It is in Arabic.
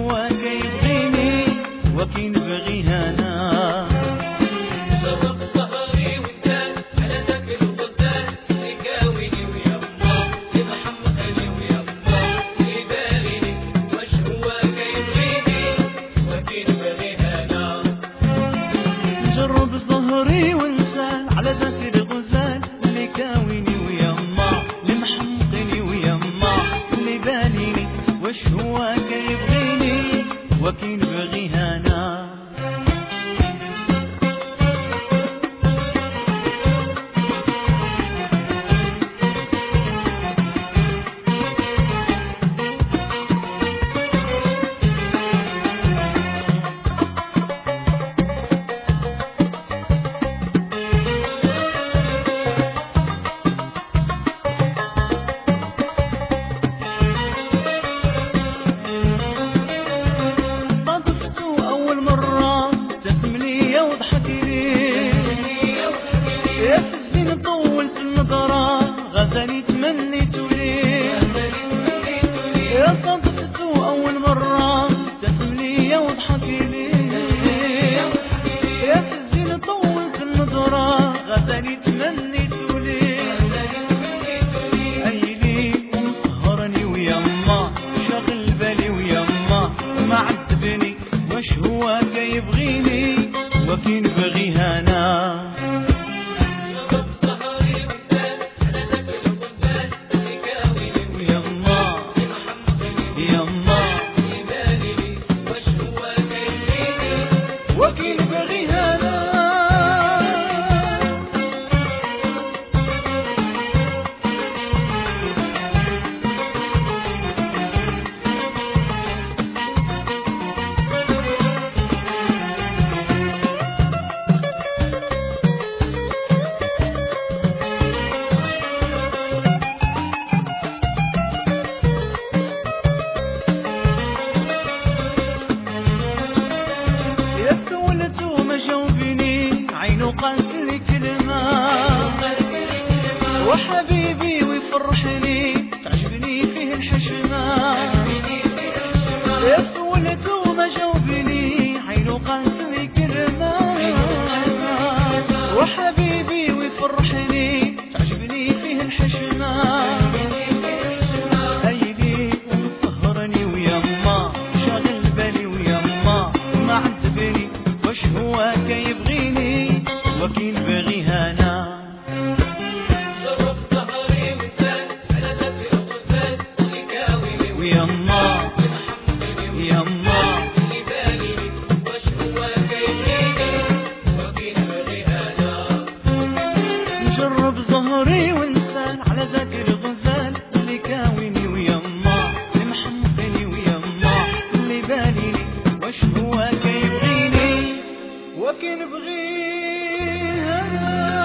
هو كيبغيني وكي نبغيها انا. شرب سهري وانسان على ذاك الغزال يكاويني ويما يمحمقني ويما يباليني واش هو كيبغيني وكي نبغيها انا. نجرب زهري ونسال على ذاك الغزال اللي كاويني ويما اللي محمقني ويما اللي باليني واش هو كيبغيني وكي نبغيها انا. يا في الزين طولت النظرة غزالي تمنيتو ليه. يا صادفتو أول مرة ابتسم ليا وضحك ليه. يا في الزين طولت النظرة غزالي تمنيتو ليه. أيلي ومسهرني ويما شاغل بالي ويما ما عذبني واش هو كيبغيني وكي نبغيها انا. وكي نبغيها انا. عينو قالت لي كلمة وحبيبي ويفرحني تعجبني فيه الحشمة. يا سولته ما جاوبني عينو قالت لي كلمة وحبيبي ويفرحني تعجبني فيه الحشمة. أيلي ومسهرني ويما شاغل بالي ويما ما عذبني واش هو كيبغيني وكي نبغيها انا. شرب سهري وانسان على ذاك الغزال يكاويني ويما يما يباليني واش هو كيبغيني وكي نبغيها انا. نجرب زهري ونسال على ذاك الغزال اللي كاويني ويما اللي محمقني ويما اللي باليني واش هو كيبغيني وكي نبغيها.